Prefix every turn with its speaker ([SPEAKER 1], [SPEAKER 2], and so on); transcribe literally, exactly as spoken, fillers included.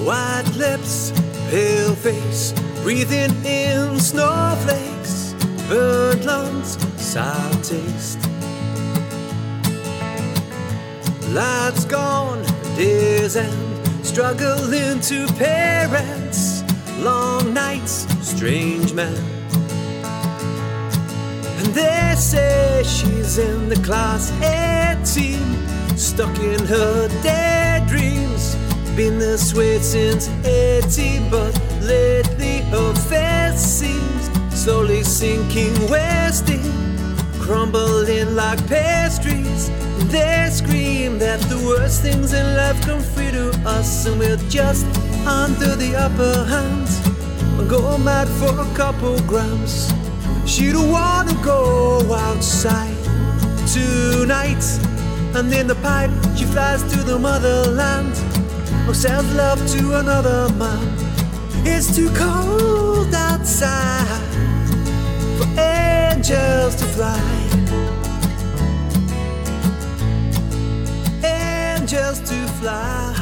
[SPEAKER 1] White lips, pale face, breathing in snowflakes, burnt lungs, sour taste. Lights gone, days end, struggling to parents, long nights, strange man. And they say she's in the class eighteen, stuck in her daydreams. Been this way since eighteen, but lately her face seems slowly sinking, wasting, crumbling like pastries. And they scream that the worst things in life come free to us, and we're just under the upper hand and go mad for a couple grams. She don't wanna go outside tonight, and in the pipe she flies to the motherland, or sells love to another man. It's too cold outside for angels to fly, angels to fly.